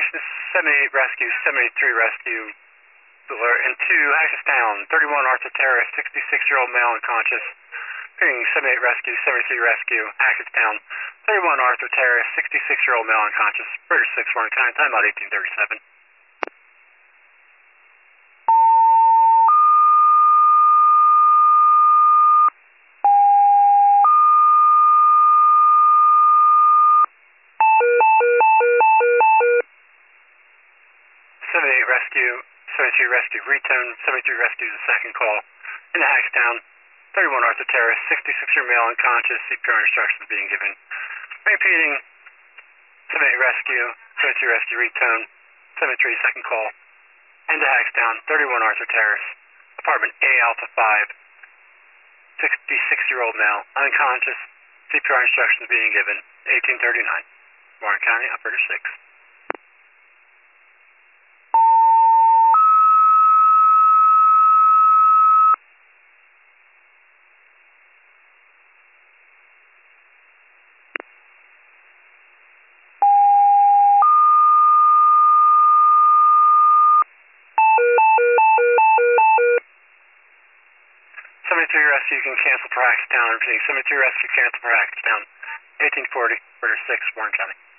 Station 78 Rescue, 73 Rescue, alert, and 2, access down, 31 Arthur Terrace, 66-year-old male unconscious. Ping 78 Rescue, 73 Rescue, access down, 31 Arthur Terrace, 66-year-old male unconscious. British 6 Warren County, timeout 1837. Rescue, 73 Rescue, retone, 73 Rescue is the second call. In the Hackstown, 31 Arthur Terrace, 66-year male unconscious, CPR instructions being given. Repeating, 78 Rescue, 73 Rescue, retone, 73 second call. In the Hackstown, 31 Arthur Terrace, apartment A Alpha 5, 66-year-old male, unconscious, CPR instructions being given, 1839. Warren County, Operator 6. 73 Rescue, you can cancel for Hackstown. Repeating, 73 Rescue, cancel for Hackstown. 1840, British 6, Warren County.